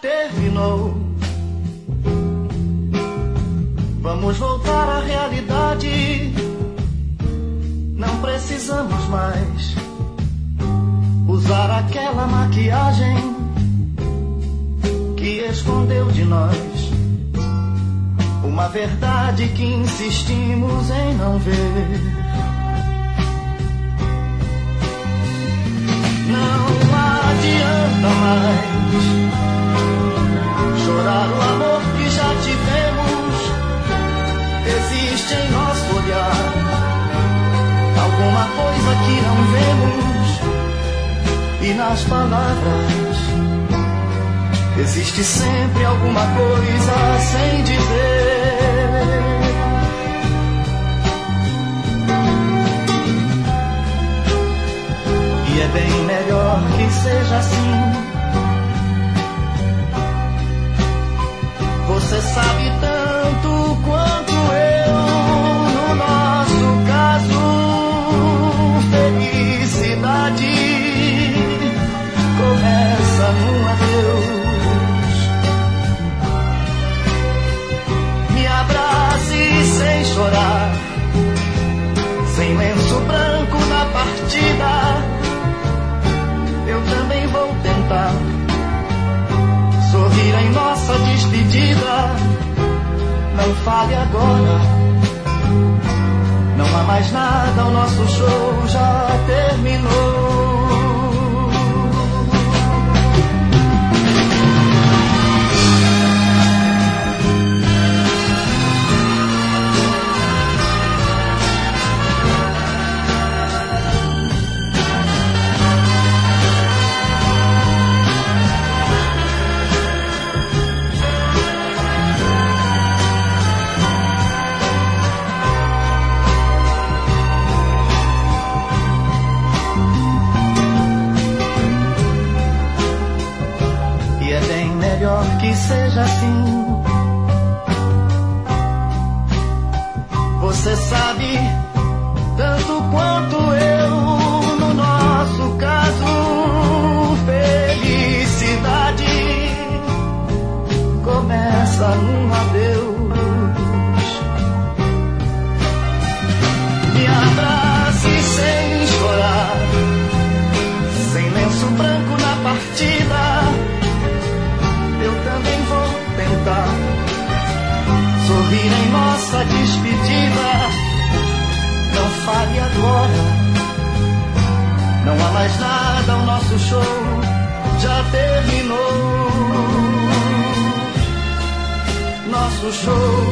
terminou. Vamos voltar à realidade. Não precisamos mais usar aquela maquiagem que escondeu de nós uma verdade que insistimos em não ver. Não adianta mais chorar o amor que já tivemos. Existe em nosso olhar alguma coisa que não vemos, e nas palavras existe sempre alguma coisa sem dizer. E é bem melhor que seja assim. Você sabe tanto quanto eu, no nosso caso, felicidade começa num adeus. Me abrace sem chorar, sem lenço branco na partida. Eu também vou tentar sorrir em nossa despedida. Não fale agora, não há mais nada, o nosso show já terminou. Que seja assim. Você sabe tanto quanto eu, no nosso caso, felicidade começa num adeus. Me abrace sem chorar, sem lenço branco na partida. Eu também vou tentar sorrir em nossa despedida. Não fale agora, não há mais nada, o nosso show já terminou. Nosso show